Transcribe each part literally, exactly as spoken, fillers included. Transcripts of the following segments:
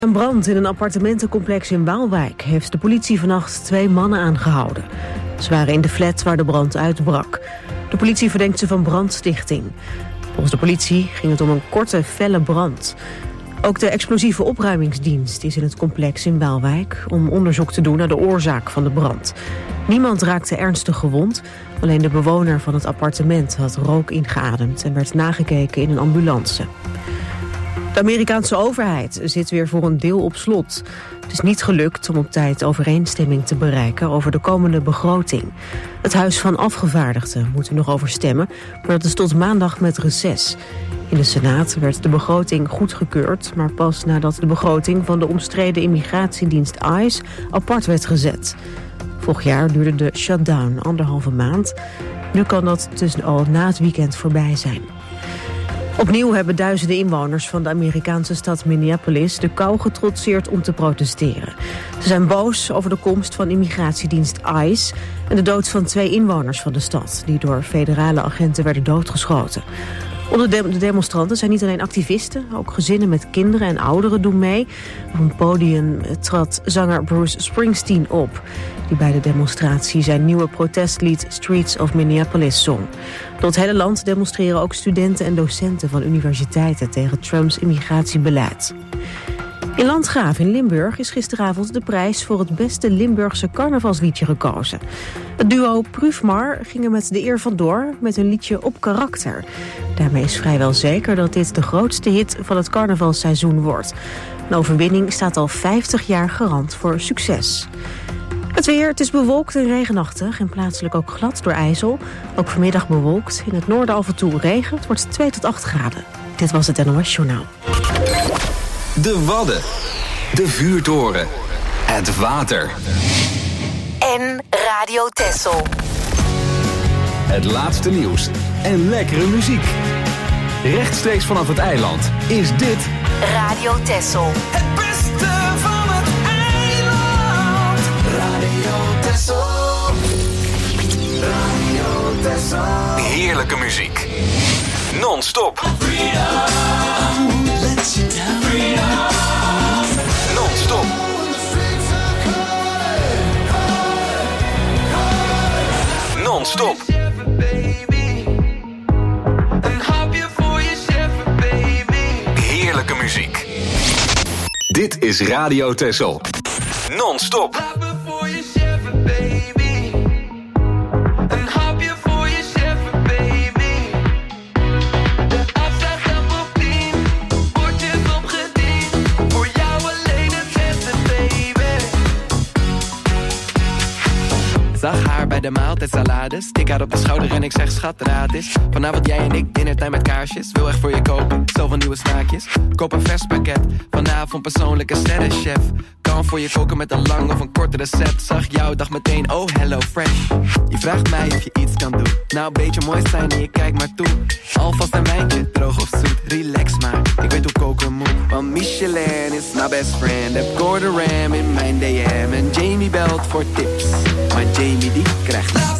Een brand in een appartementencomplex in Waalwijk heeft de politie vannacht twee mannen aangehouden. Ze waren in de flat waar de brand uitbrak. De politie verdenkt ze van brandstichting. Volgens de politie ging het om een korte, felle brand. Ook de explosieve opruimingsdienst is in het complex in Waalwijk om onderzoek te doen naar de oorzaak van de brand. Niemand raakte ernstig gewond, alleen de bewoner van het appartement had rook ingeademd en werd nagekeken in een ambulance. De Amerikaanse overheid zit weer voor een deel op slot. Het is niet gelukt om op tijd overeenstemming te bereiken over de komende begroting. Het Huis van Afgevaardigden moet er nog over stemmen, maar dat is tot maandag met reces. In de Senaat werd de begroting goedgekeurd, maar pas nadat de begroting van de omstreden immigratiedienst ICE apart werd gezet. Vorig jaar duurde de shutdown anderhalve maand. Nu kan dat dus al na het weekend voorbij zijn. Opnieuw hebben duizenden inwoners van de Amerikaanse stad Minneapolis de kou getrotseerd om te protesteren. Ze zijn boos over de komst van immigratiedienst ICE en de dood van twee inwoners van de stad, die door federale agenten werden doodgeschoten. Onder de demonstranten zijn niet alleen activisten, ook gezinnen met kinderen en ouderen doen mee. Op een podium trad zanger Bruce Springsteen op, die bij de demonstratie zijn nieuwe protestlied Streets of Minneapolis zong. Door het hele land demonstreren ook studenten en docenten van universiteiten tegen Trumps immigratiebeleid. In Landgraaf in Limburg is gisteravond de prijs voor het beste Limburgse carnavalsliedje gekozen. Het duo Prufmar ging er met de eer vandoor met hun liedje Op Karakter. Daarmee is vrijwel zeker dat dit de grootste hit van het carnavalsseizoen wordt. Een overwinning staat al vijftig jaar garant voor succes. Het weer, het is bewolkt en regenachtig en plaatselijk ook glad door ijzel. Ook vanmiddag bewolkt, in het noorden af en toe regen. Het wordt twee tot acht graden. Dit was het N O S Journaal. De Wadden, de vuurtoren, het water. En Radio Texel. Het laatste nieuws en lekkere muziek. Rechtstreeks vanaf het eiland is dit Radio Texel. Het beste van het eiland. Radio Texel. Radio Texel. Heerlijke muziek. Non-stop. Freedom. Let you down. Freedom. Non-stop. Non-stop. Heerlijke muziek. Dit is Radio Texel. Non-stop. Zag haar bij de maaltijdsalades. Tik haar op de schouder en ik zeg schat, raad is. Vanavond jij en ik, dinnertijd met kaarsjes. Wil echt voor je koken, zoveel nieuwe smaakjes. Koop een vers pakket, vanavond persoonlijke sterrenchef. Kan voor je koken met een lang of een kort recept. Zag jou, dacht meteen, oh hello fresh. Je vraagt mij of je iets kan doen. Nou, een beetje mooi zijn en je kijkt maar toe. Alvast een wijntje, droog of zoet, relax maar. Ik weet hoe koken moet. Want Michelin is my best friend. Heb Gordon Ram in mijn D M. En Jamie belt voor tips. Maar Jamie die krijgt niks.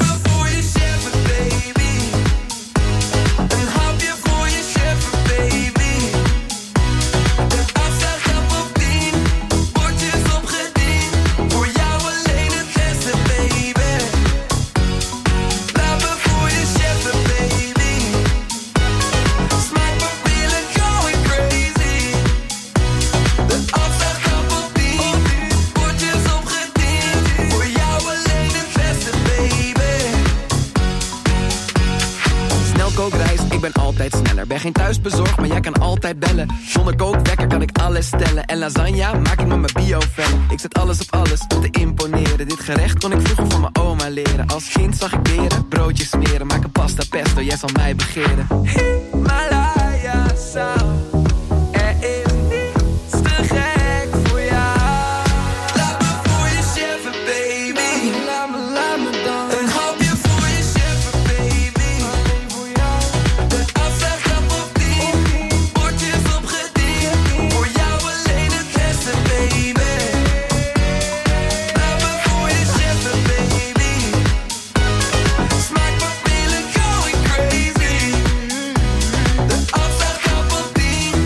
Ben geen thuisbezorgd, maar jij kan altijd bellen. Zonder kookwekker kan ik alles stellen. En lasagne maak ik met mijn bio-fan. Ik zet alles op alles om te imponeren. Dit gerecht kon ik vroeger van mijn oma leren. Als kind zag ik beren, broodjes smeren. Maak een pasta pesto, jij zal mij begeren. Himalaya sound. Er is niets te gek voor jou. Laat me voor je cheffen, baby. Laat me, laat me dan. Een hapje voor je cheffen, baby. Voor jou. De afslagkap op tien. Bordjes opgediend. Voor jou alleen het beste, baby. Laat me voor je cheffen, baby. Smaak maar pillen, going crazy. De afslagkap op tien.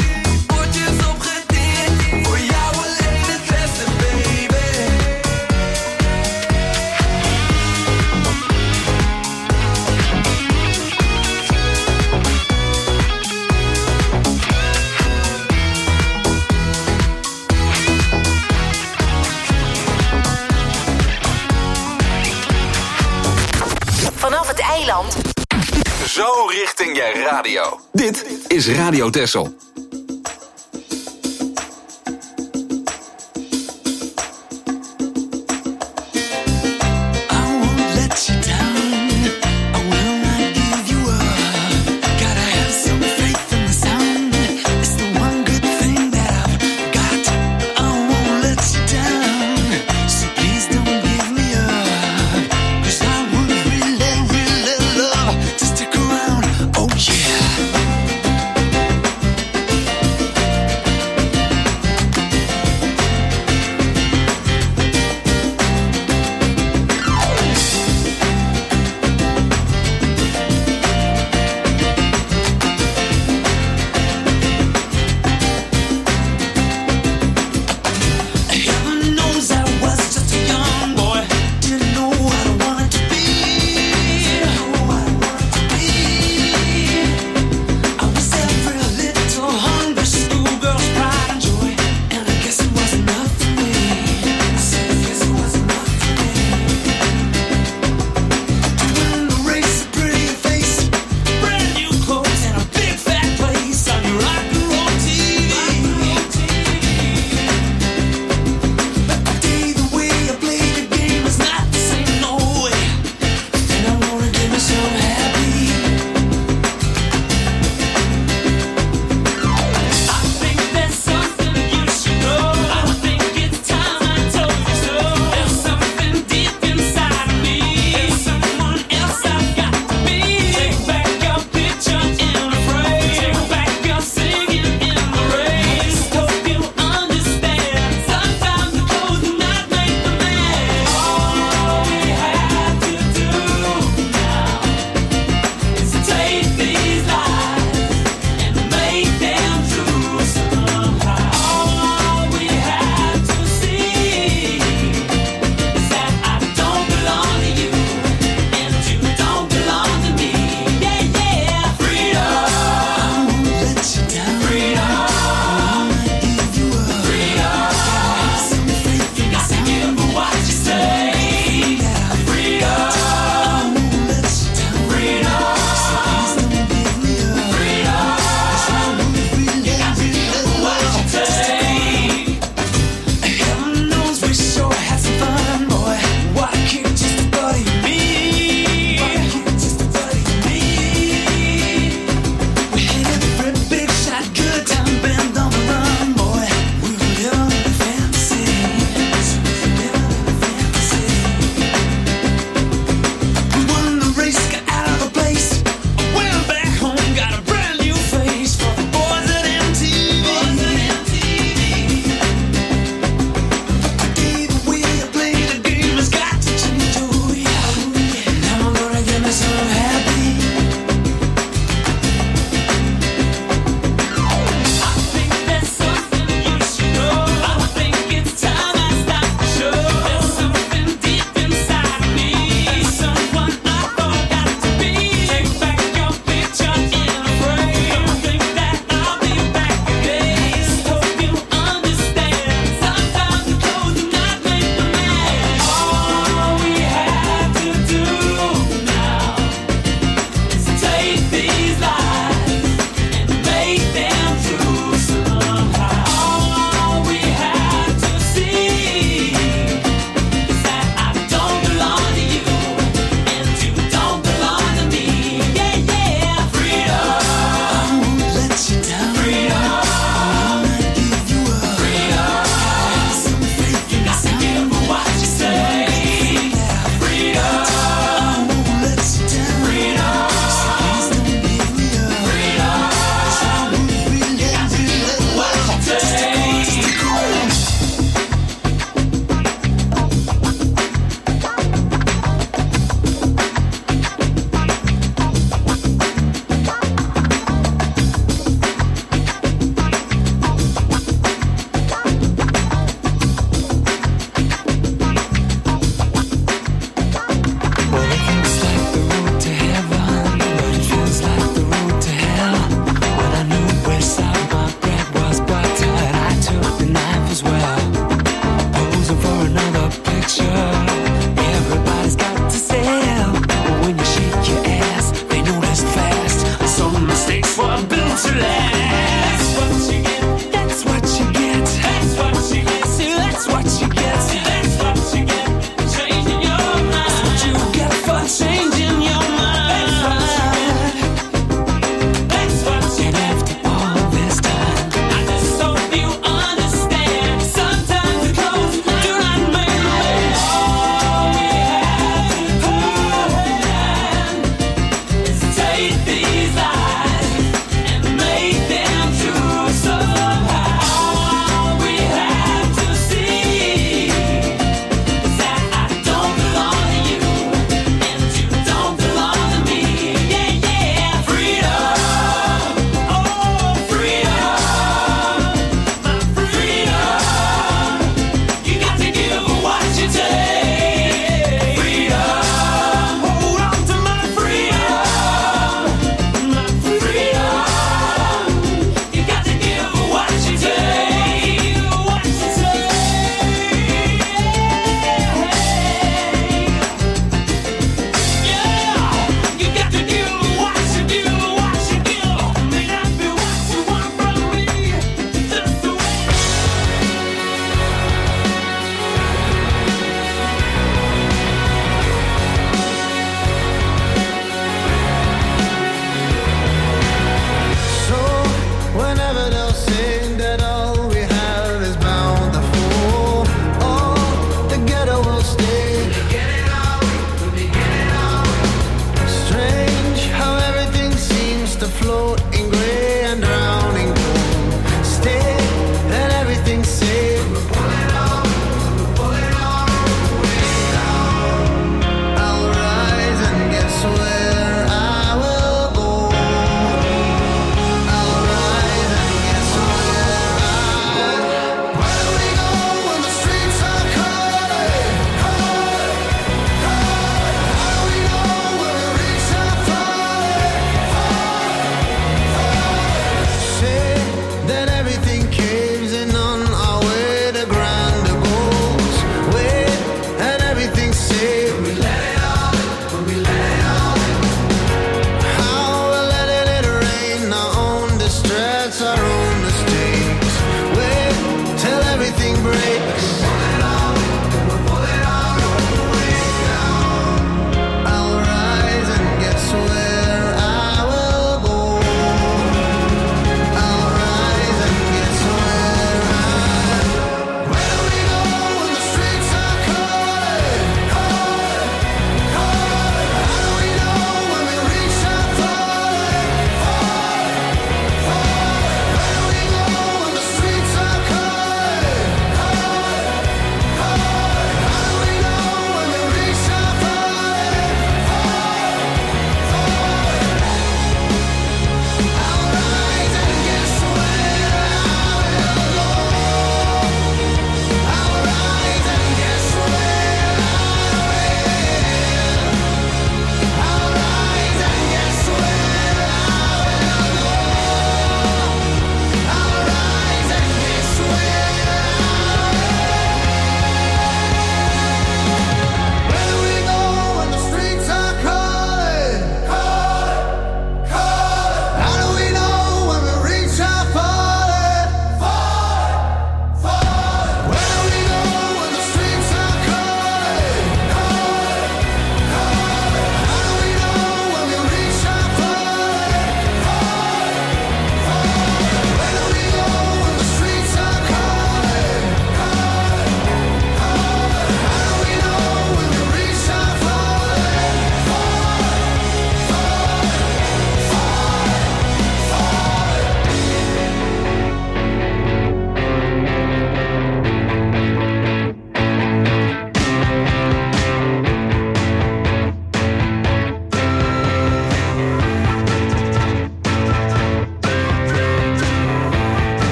eiland. Zo richting je radio. Dit is Radio Texel. Just stick around, oh yeah.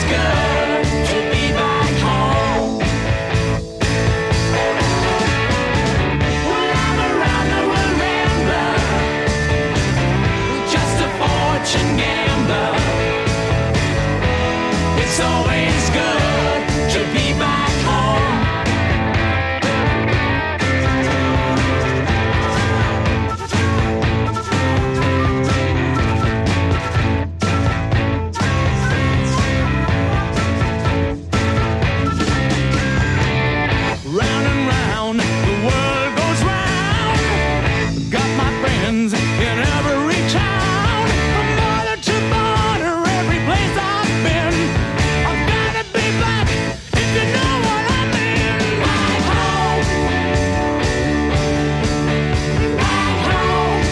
good to be back home. Well, I'm around the world rambler, just a fortune gambler. It's always good to be back home. Round and round, the world goes round. Got my friends in every town. From border to border, every place I've been. I've gotta be back if you know what I mean. Back home. Back home.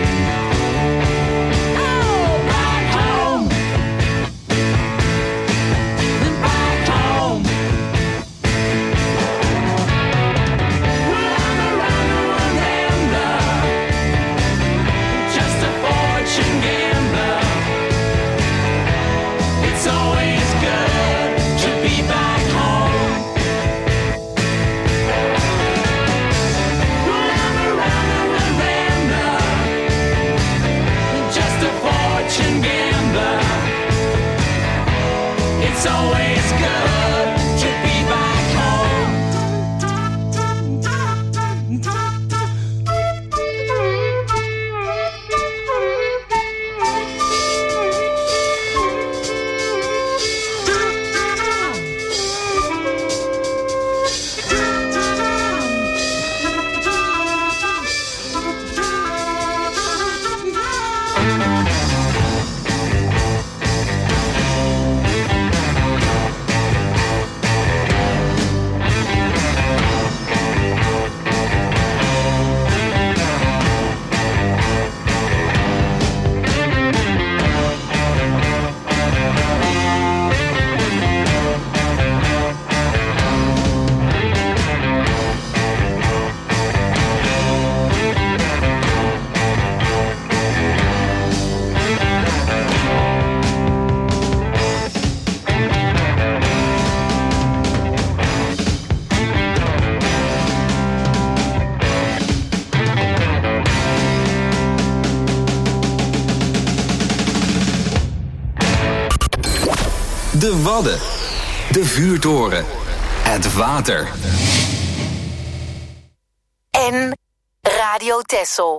Oh, back home. Back home. Well, I'm around the world rambler, just a fortune gambler. It's always good to be back home. Well, I'm around the world rambler, just a fortune gambler. It's always good to be back home. De Wadden. De vuurtoren. Het water. En Radio Texel.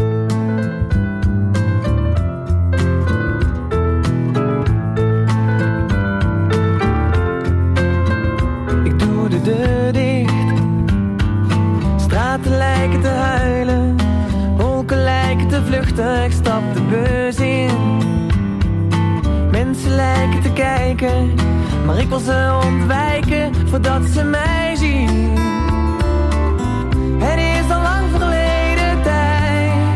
Ik doe de deur dicht. Straten lijken te huilen. Wolken lijken te vluchten. Ik stap de bus in. Mensen lijken te kijken, maar ik wil ze ontwijken voordat ze mij zien. Het is al lang verleden tijd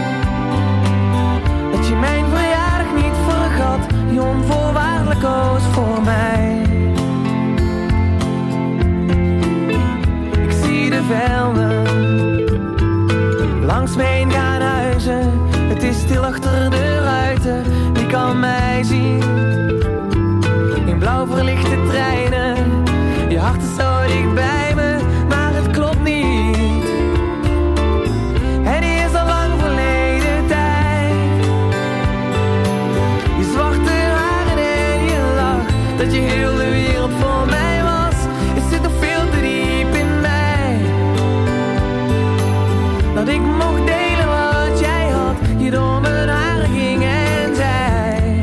dat je mijn verjaardag niet vergat, je onvoorwaardelijk koos voor mij. Ik zie de velden langs me heen gaan huizen. Het is stil achter de ruiten, wie kan mij zien? In blauw verlichte treinen, je hart is zo dicht bij me, maar het klopt niet. Het is al lang verleden tijd. Je zwarte haren en je lach, dat je heel de wereld voor mij was. Het zit nog veel te diep in mij, dat ik mocht delen wat jij had, je door mijn haren ging en zei.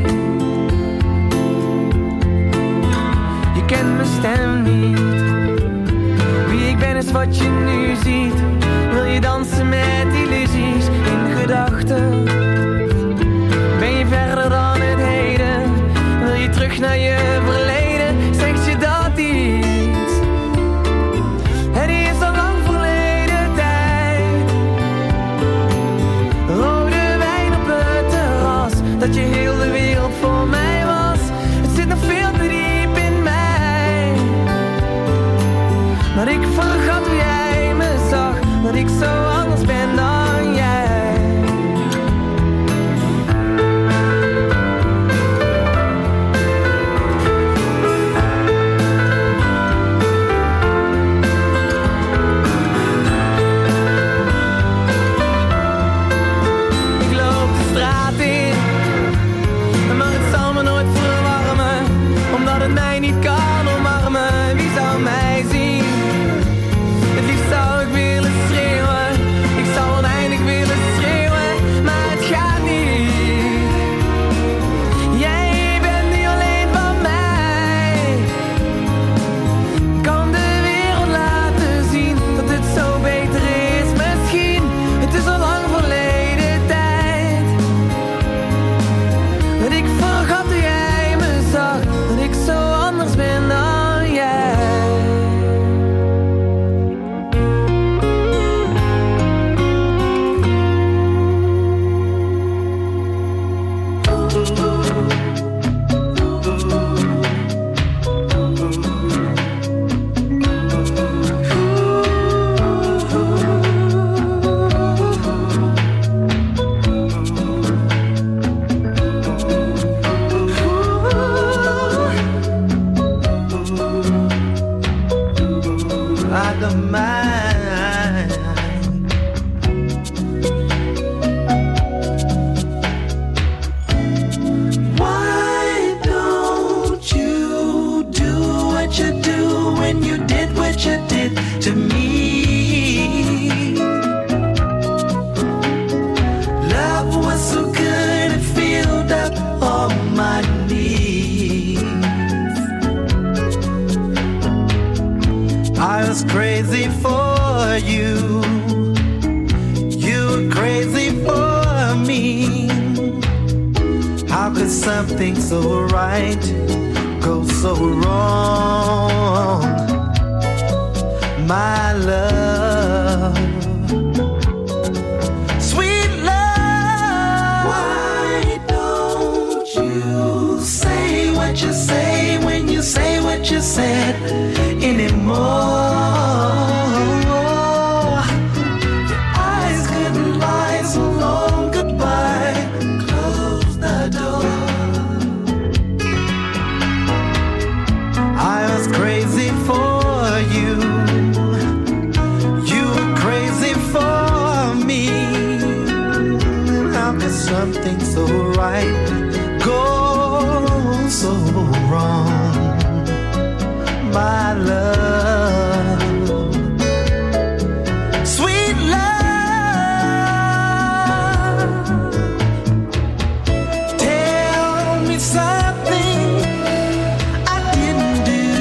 Je kent mijn stem niet, wie ik ben is wat je nu ziet. Wil je dansen met illusies in gedachten? Ben je verder dan het heden? Wil je terug naar je verleden? Zeg je dat iets? Het is al lang verleden tijd. Rode wijn op het terras, dat je heel de wereld voor mij was. Het zit nog veel te diep in mij, dat ik vergat hoe jij me zag, dat ik zo anders ben dan jij. niet kan omarmen, wie zou mij zien? Het liefst zou ik willen schreeuwen, ik zou oneindig willen schreeuwen, maar het gaat niet. Jij bent niet alleen van mij. Kan de wereld laten zien dat het zo beter is misschien. Het is al lang verleden tijd dat ik vergat hoe jij me zag, dat ik zo anders ben dan jij. I don't mind. Why don't you do what you do when you did what you did to me? Love was so good it filled up all my needs. I was crazy for you, you were crazy for me. How could something so right go so wrong? My love, sweet love. Why don't you say what you say when you say what you said anymore? Your eyes couldn't lie so long. Goodbye, close the door. I was crazy for you, you were crazy for me. How could something so right go so wrong? My love, sweet love. Tell me something I didn't do.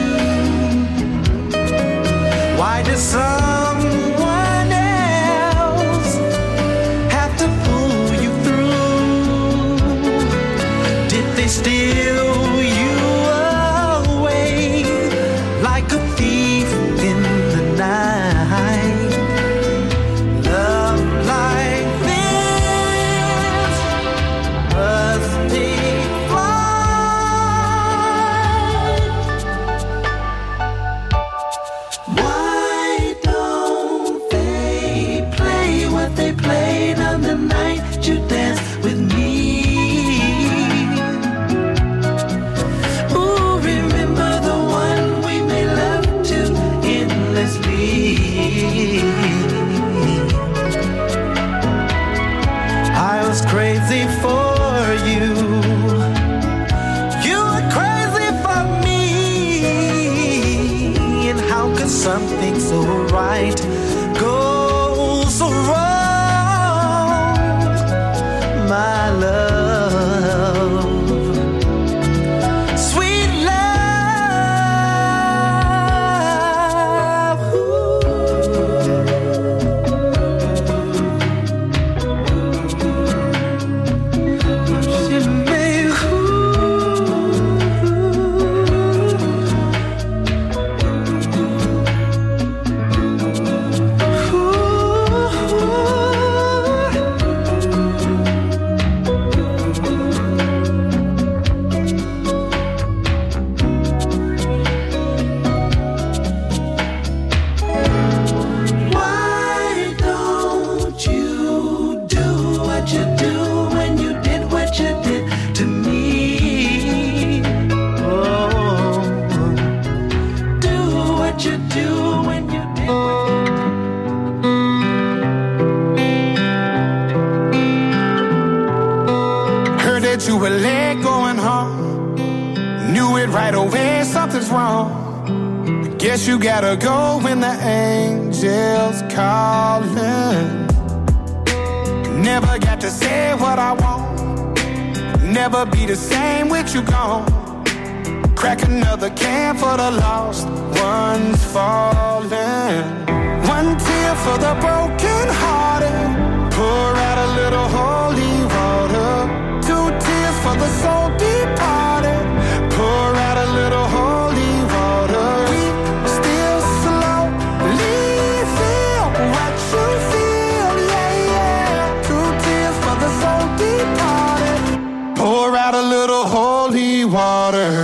Why does someone else have to pull you through? Did they steal you away like a thief in the night? Love like this must take flight. Why don't they play what they played on the night you danced with me? Ooh, remember the one we made love to endlessly. I was crazy for you, you were crazy for me. And how could something so right go so wrong? My love, sweet love. She made say something's wrong. Guess you gotta go when the angels calling. Never got to say what I want. Never be the same with you gone. Crack another can for the lost ones falling. One tear for the broken hearted. Pour out a little holy water. Two tears for the soul departed. Pour out a little holy water. We still slowly feel what you feel, yeah, yeah. Two tears for the soul departed. Pour out a little holy water.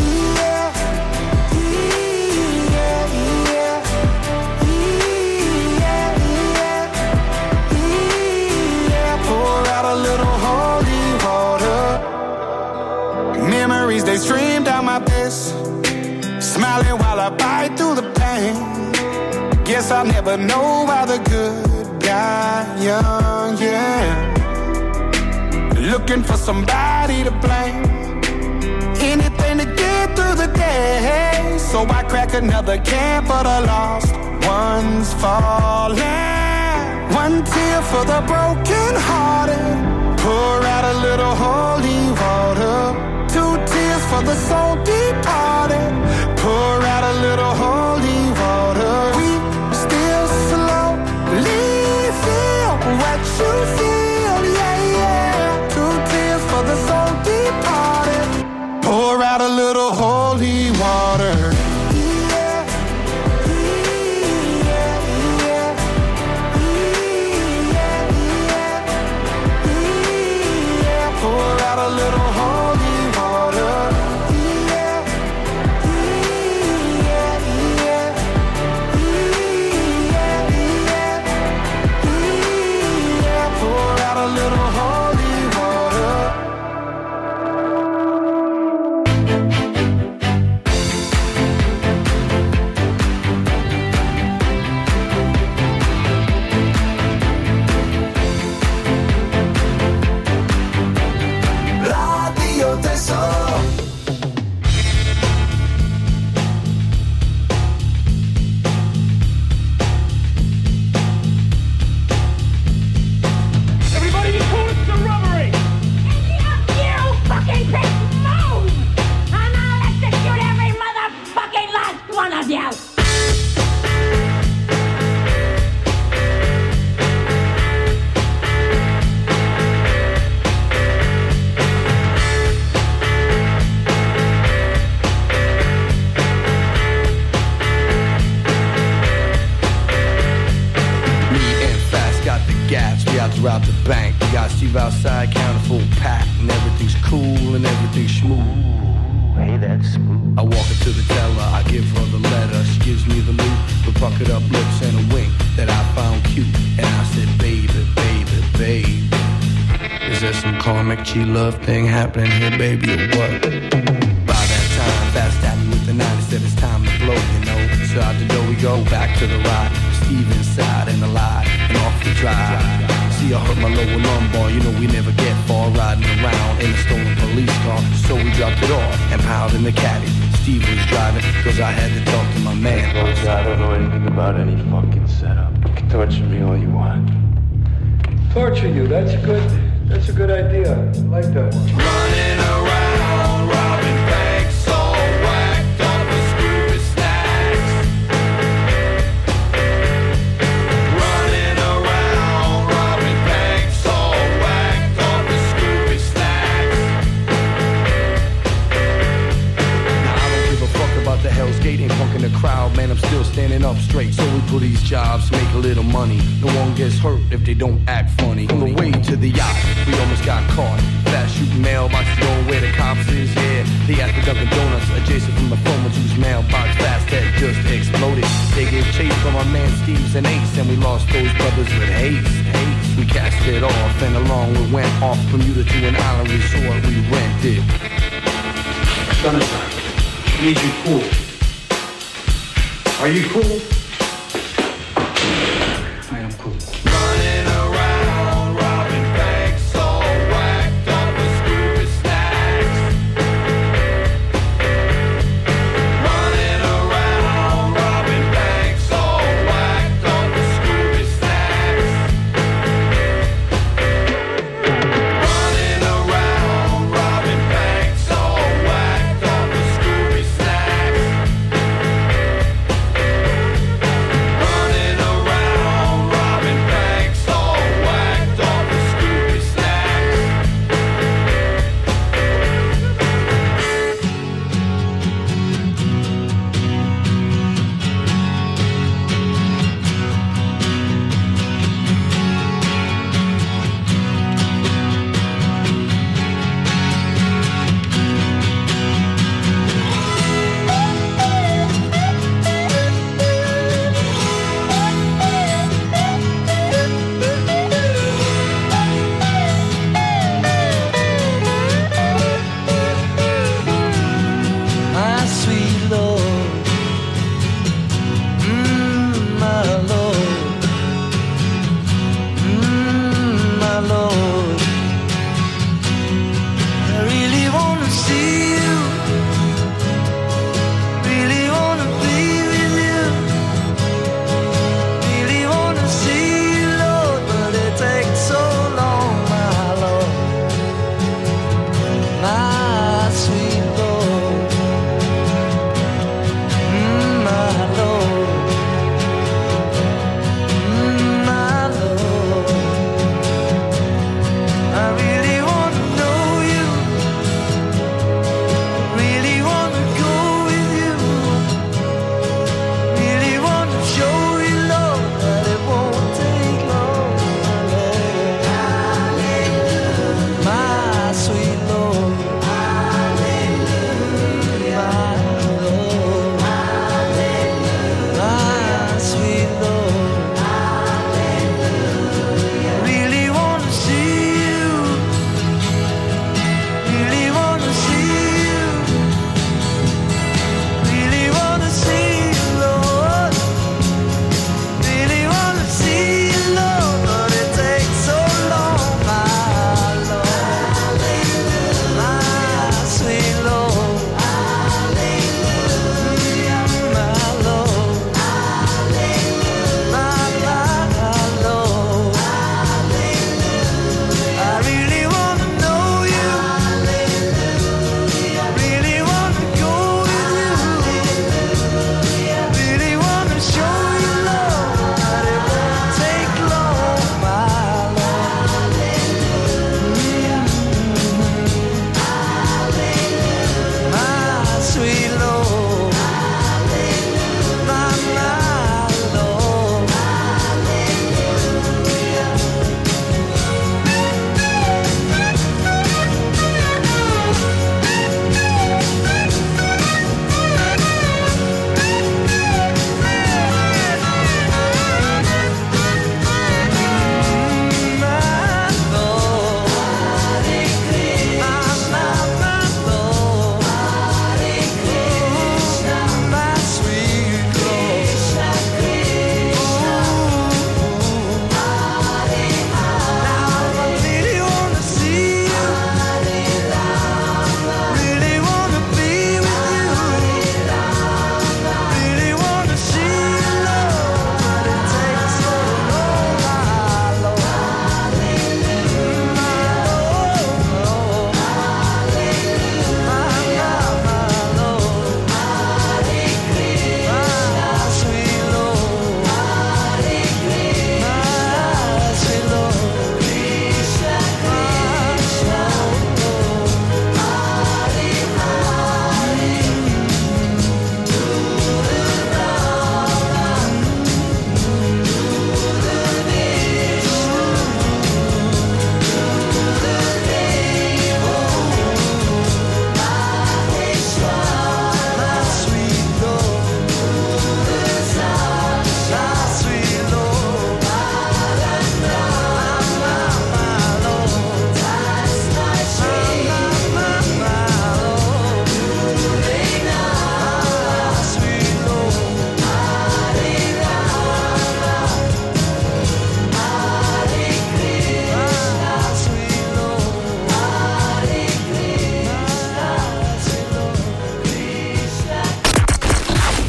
They stream down my face, smiling while I bite through the pain. Guess I'll never know why the good die young, yeah. Looking for somebody to blame. Anything to get through the day. So I crack another can for the lost ones falling. One tear for the broken hearted. Pour out a little holy water. Two tears for the soul departed. Pour out a little holy water. We still slowly feel what you feel, yeah, yeah. Two tears for the soul departed. Pour out a little holy water. Pour out a little holy water. Pour out a little holy water. Radio Tesoro. Throughout the bank, we got Steve outside, counting full pack, and everything's cool and everything's smooth. Hey, that's smooth. I walk into the teller, I give her the letter, she gives me the loot, with puckered up lips and a wink that I found cute, and I said, baby, baby, baby, is there some karmic G-love thing happening here, baby, or what? By that time, fast at me with the nine, said it's time to blow, you know, so out the door we go, back to the ride, Steve inside and alive, and off we drive. See, I hurt my lower lumbar, you know we never get far, riding around in a stolen police car. So we dropped it off and piled in the caddy. Steve was driving, cause I had to talk to my man. Look, I don't know anything about any fucking setup. You can torture me all you want. Torture you, that's a good, that's a good idea. I like that one. Running around, robbing banks, all whacked up with stupid snacks. Running around, robbing banks, all whacked up with stupid snacks. Now I don't give a fuck about the Hell's Gate, ain't punking the crowd, man, I'm still standing up straight. So we do these jobs, make a little money. No one gets hurt if they don't act funny. On the way to the yacht, we almost got caught. Fast shooting mailboxes going where the cops is, yeah. They at the Dunkin' Donuts, adjacent from the phone whose mailbox fast had just exploded. They gave chase from our man Steve's and Ace, and we lost those brothers with haste. haste. We cast it off, and along we went off Bermuda to an island resort we rented. Sunshine, I need you cool. Are you cool? I am cool. Running around, robbing banks, all whacked up with stupid snacks.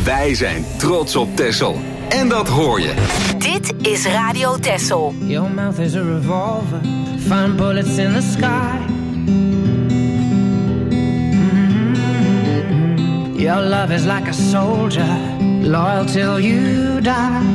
Wij zijn trots op Texel. En dat hoor je. Dit is Radio Texel. Your mouth is a revolver. Find bullets in the sky. Mm-hmm. Your love is like a soldier. Loyal till you die.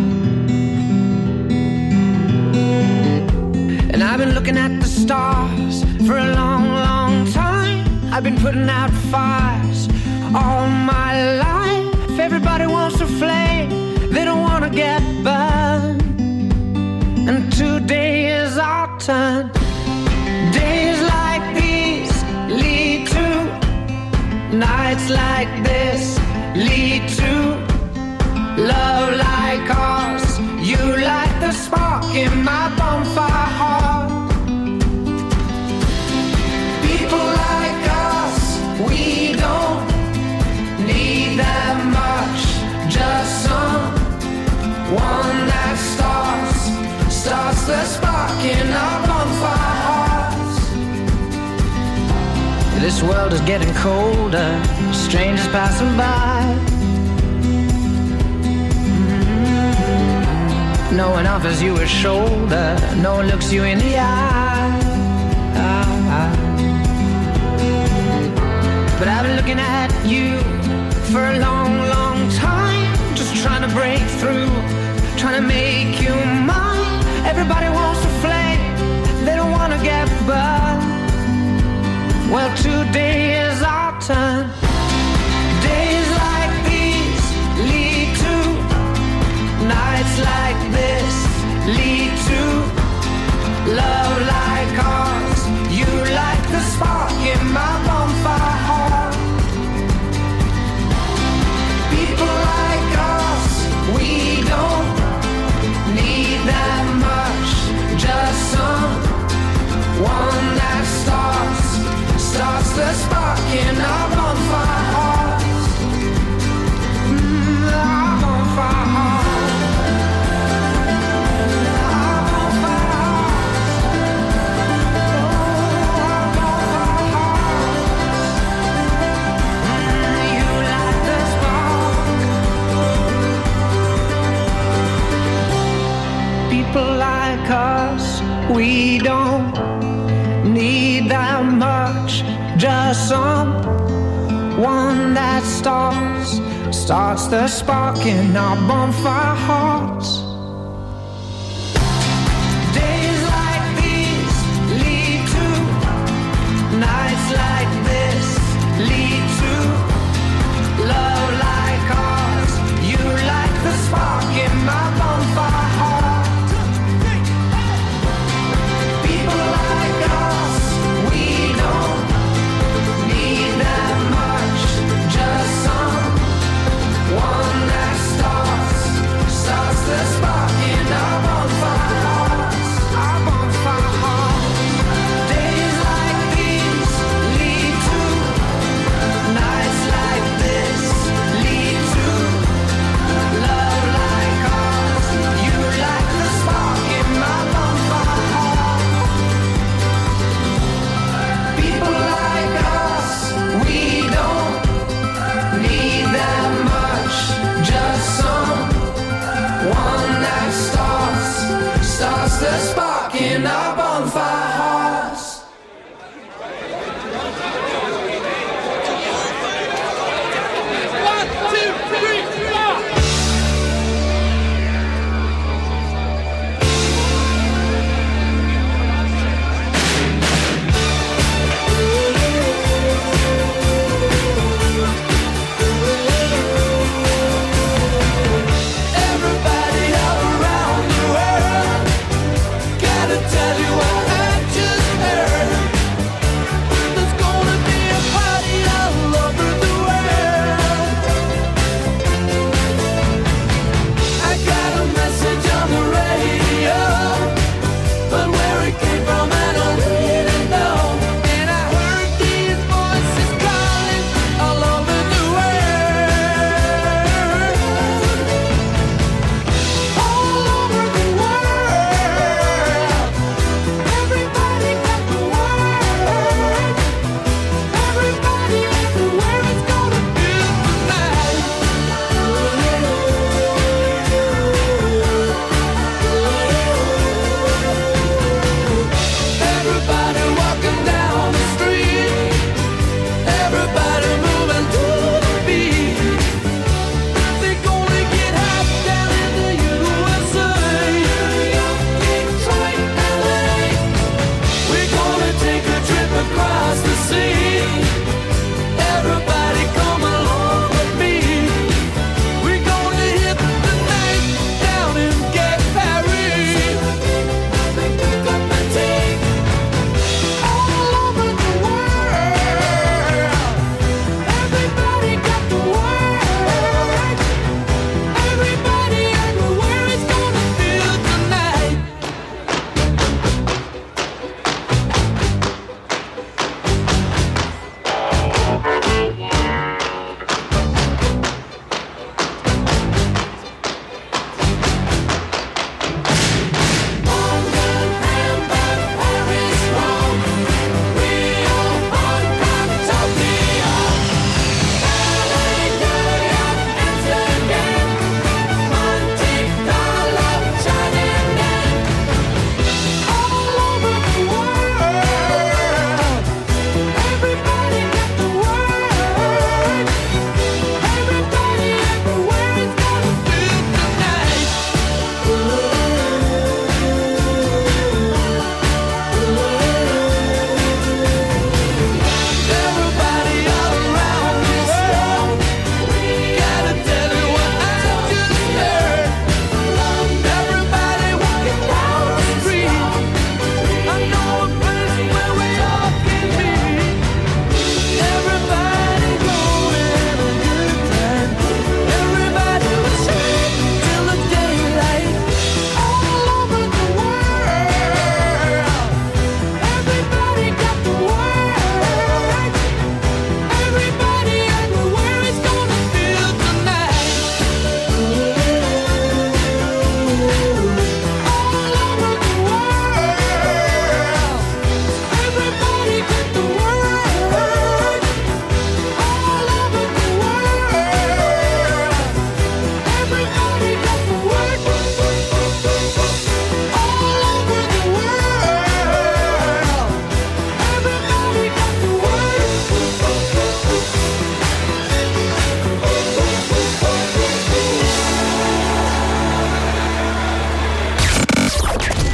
And I've been looking at the stars for a long, long time. I've been putting out fires all my life. Everybody wants to flame, they don't want to get burned. And today is our turn. Days like these lead to nights like this, lead to love like ours. You light the spark in my bonfire heart. People like us, we don't need that much. Just someone that starts, starts the spark in our bonfire hearts. This world is getting colder, strangers passing by. No one offers you a shoulder, no one looks you in the eye. But I've been looking at you for a long, long time, just trying to break through, trying to make you mine. Everybody wants to flame, they don't want to get burned. Well, today is our turn. Days like these lead to nights like this, lead to love like ours. You light the spark in my bonfire heart. People like us, we don't need that much. Just someone that starts, starts the spark in our bonfire hearts. Mm, our bonfire hearts. People like us, we don't need that much. Just someone that starts, starts the spark in our bonfire hearts. Days like these lead to nights like this, lead to love like ours. You light the spark in my bonfire heart. One that starts, starts the spark.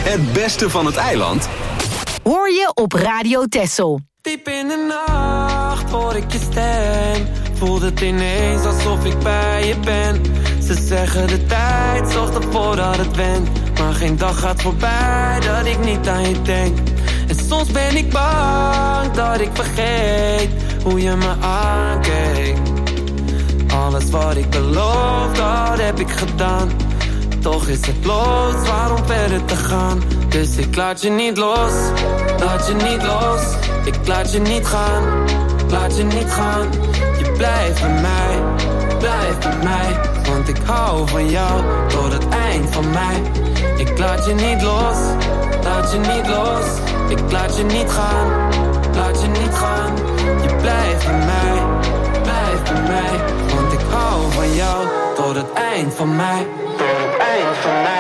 Het beste van het eiland hoor je op Radio Texel. Diep in de nacht hoor ik je stem. Voelt het ineens alsof ik bij je ben. Ze zeggen de tijd zorgt ervoor dat het went. Maar geen dag gaat voorbij dat ik niet aan je denk. En soms ben ik bang dat ik vergeet hoe je me aankeek. Alles wat ik beloof, dat heb ik gedaan. Toch is het los, waarom verder te gaan? Dus ik laat je niet los, laat je niet los. Ik laat je niet gaan, laat je niet gaan. Je blijft bij mij, blijf bij mij. Want ik hou van jou tot het eind van mij. Ik laat je niet los, laat je niet los. Ik laat je niet gaan, laat je niet gaan. Je blijft bij mij, blijf bij mij. Want ik hou van jou tot het eind van mij. Tot het eind van mij.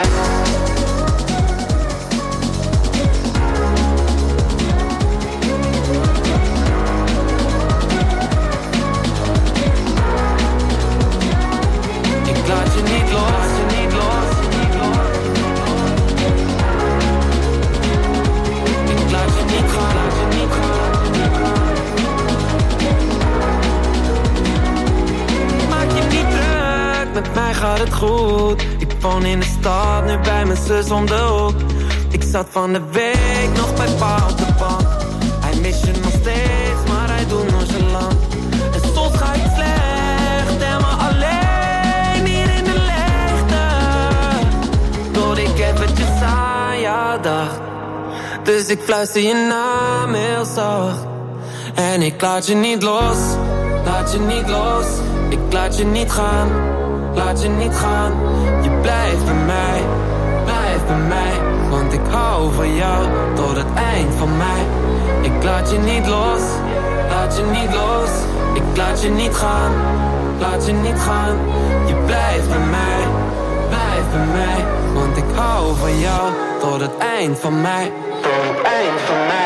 Ik laat je niet los, laat je niet los, niet los. Ik laat je niet gaan, laat je niet gaan, niet gaan. Maak je niet druk, met mij gaat het goed. Ik woon in de stad, nu bij mijn zus om de hoek. Ik zat van de week nog bij pa op de bank. Hij mist je nog steeds, maar hij doet nonchalant. En soms ga ik slecht en maar alleen hier in de leegte. Tot ik eventjes aan jou dacht. Dus ik fluister je naam heel zacht. En ik laat je niet los, laat je niet los. Ik laat je niet gaan, laat je niet gaan. Je blijft bij mij, blijf bij mij. Want ik hou van jou tot het eind van mij. Ik laat je niet los, laat je niet los. Ik laat je niet gaan, laat je niet gaan. Je blijft bij mij, blijf bij mij. Want ik hou van jou tot het eind van mij. Tot het eind van mij.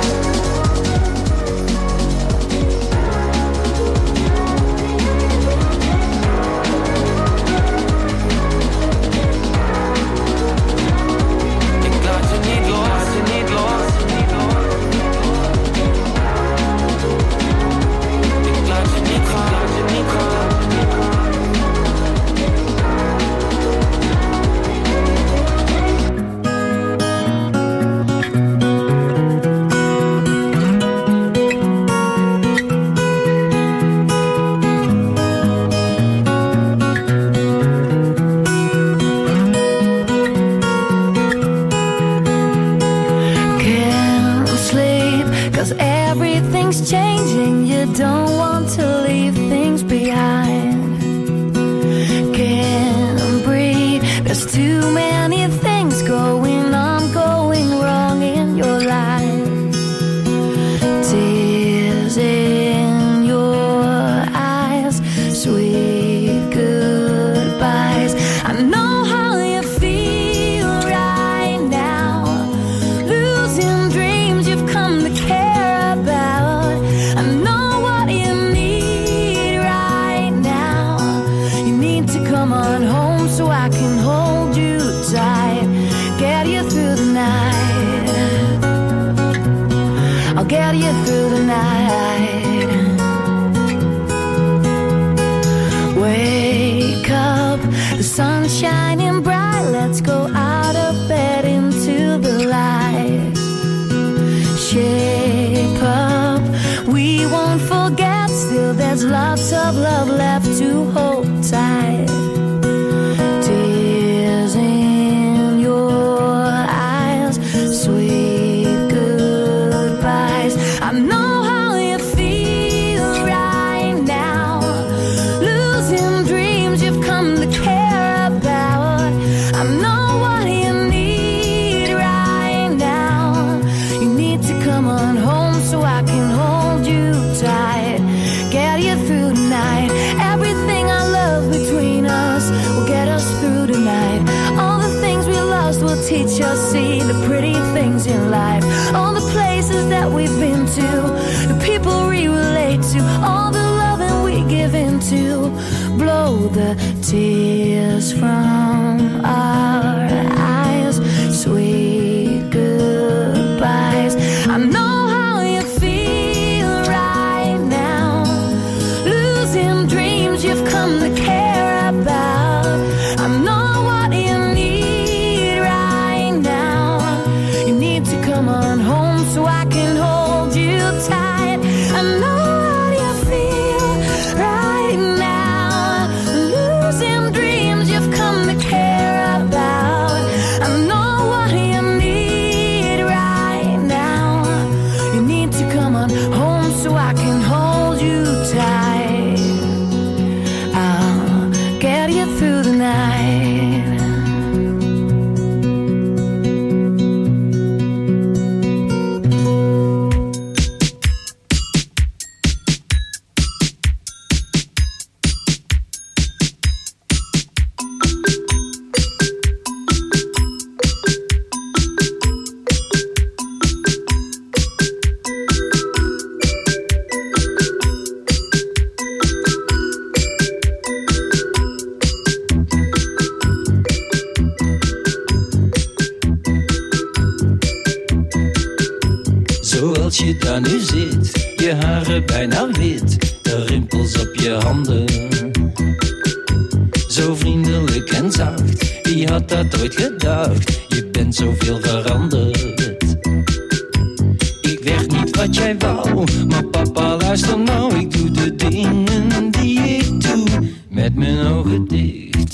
Teach us, see the pretty things in life, all the places that we've been to, the people we relate to, all the loving we give into. Blow the tears from our eyes, sweet je daar nu zit, je haren bijna wit, de rimpels op je handen. Zo vriendelijk en zacht, wie had dat ooit gedacht? Je bent zoveel veranderd. Ik werd niet wat jij wou, maar papa luister nou. Ik doe de dingen die ik doe, met mijn ogen dicht.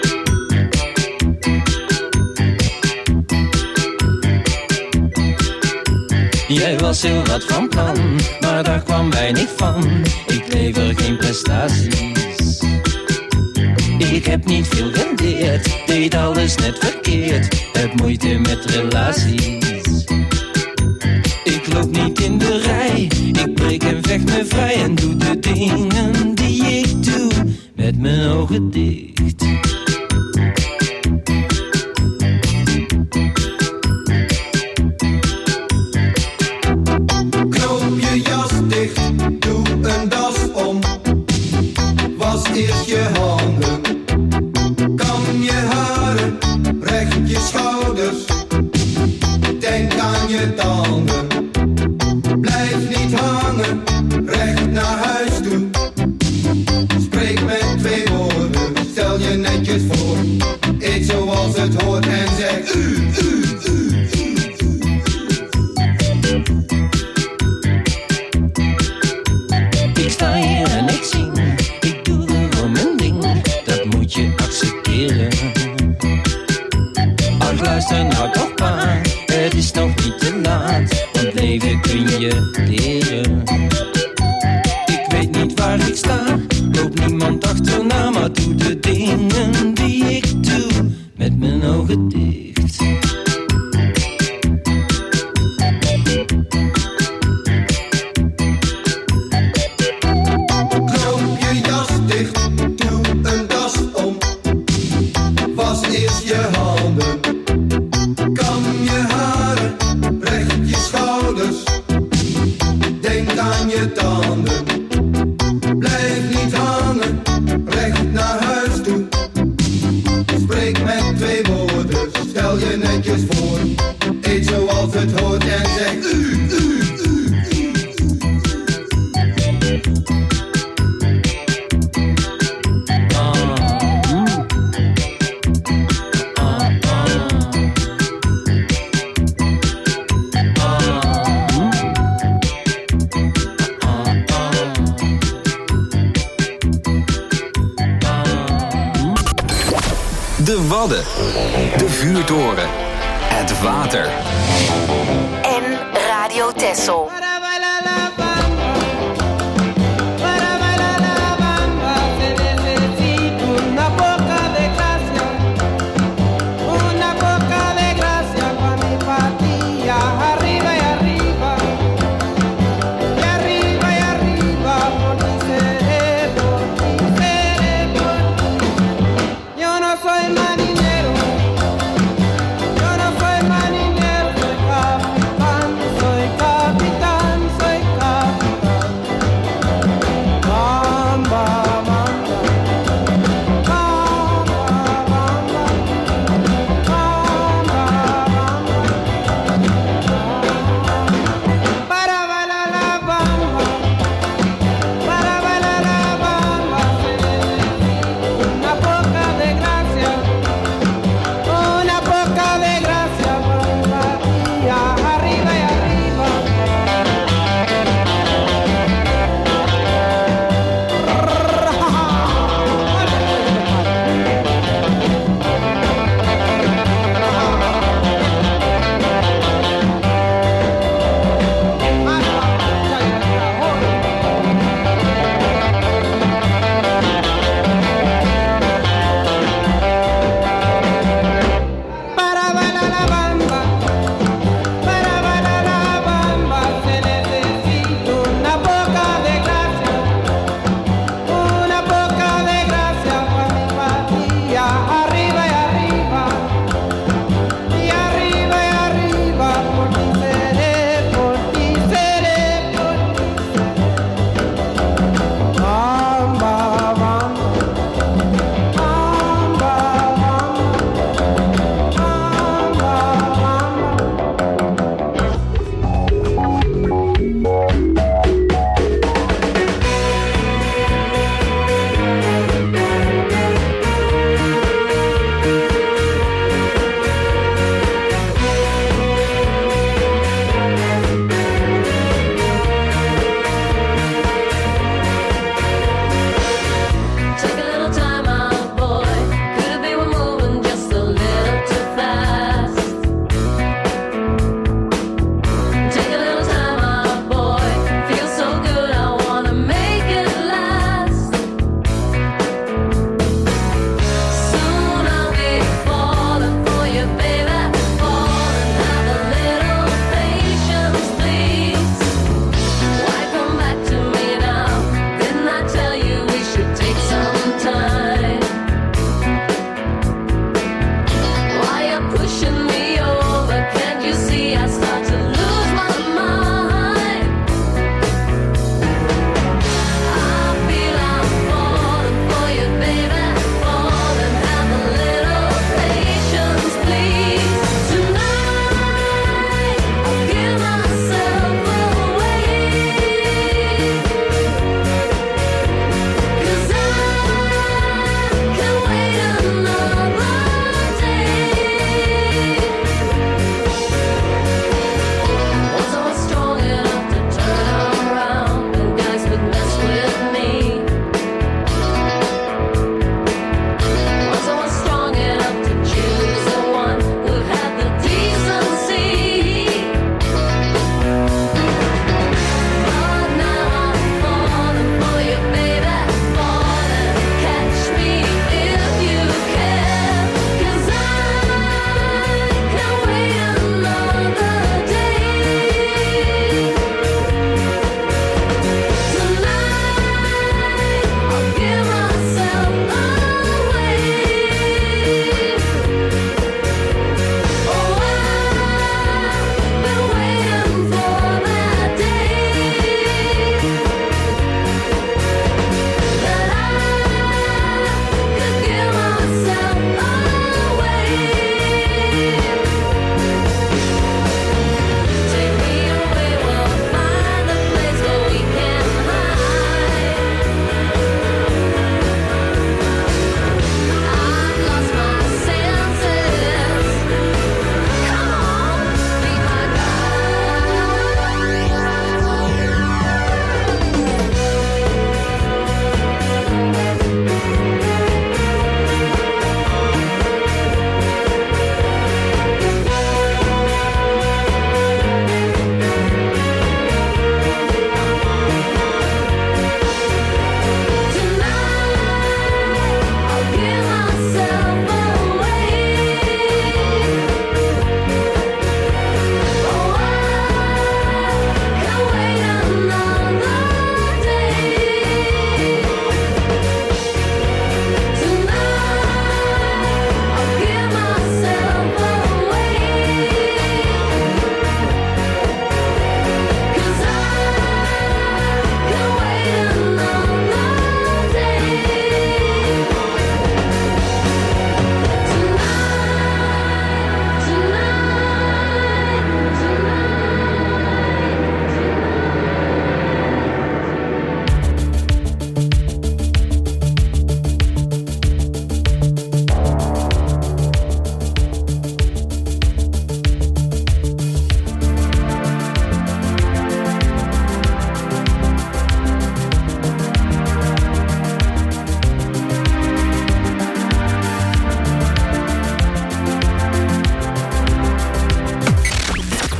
Jij was heel wat van plan, maar daar kwam weinig van. Ik lever geen prestaties. Ik heb niet veel geleerd, deed alles net verkeerd. Heb moeite met relaties. Ik loop niet in de rij, ik breek en vecht me vrij. En doe de dingen die ik doe, met mijn ogen dicht. Knoop je jas dicht, doe een das om. Was eerst je handen, kam je haren, recht je schouders. Denk aan je tanden, blijf niet hangen, recht naar huis toe. Spreek met twee woorden, stel je netjes voor. Eet zoals het hoort en zeg u, u, u, u. Ik sta hier en ik zing, ik doe gewoon mijn ding. Dat moet je accepteren. Ach, luister nou toch pa, het is nog niet te laat. Want leven kun je leren. Ik weet niet waar ik sta, loop niemand achterna. Maar doe de dingen die ik doe, met mijn ogen dicht. Knoop je jas dicht, doe een das om. Was eerst je handen, kam je haren, recht je schouders. Denk aan je tanden, blijf niet hangen, recht naar huis toe. Spreek met twee woorden, stel je netjes voor. Eet zoals het hoort en zeg u, u, u, u. De Wadden, de vuurtoren, het water. En Radio Texel. Capitán,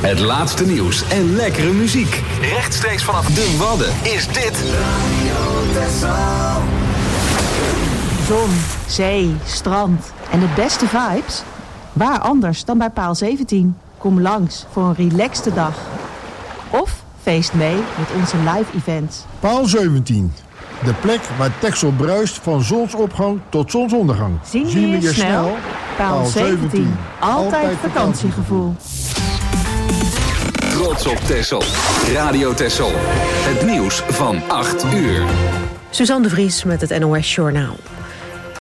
Het laatste nieuws en lekkere muziek. Rechtstreeks vanaf de Wadden is dit Radio Texel. Zon, zee, strand en de beste vibes? Waar anders dan bij Paal zeventien? Kom langs voor een relaxte dag. Of feest mee met onze live events. Paal zeventien. De plek waar Texel bruist van zonsopgang tot zonsondergang. Zien we je, je snel? snel? Paal zeventien. Altijd, Altijd vakantiegevoel. Trots op Texel. Radio Texel. Het nieuws van acht uur. Suzanne de Vries met het N O S Journaal.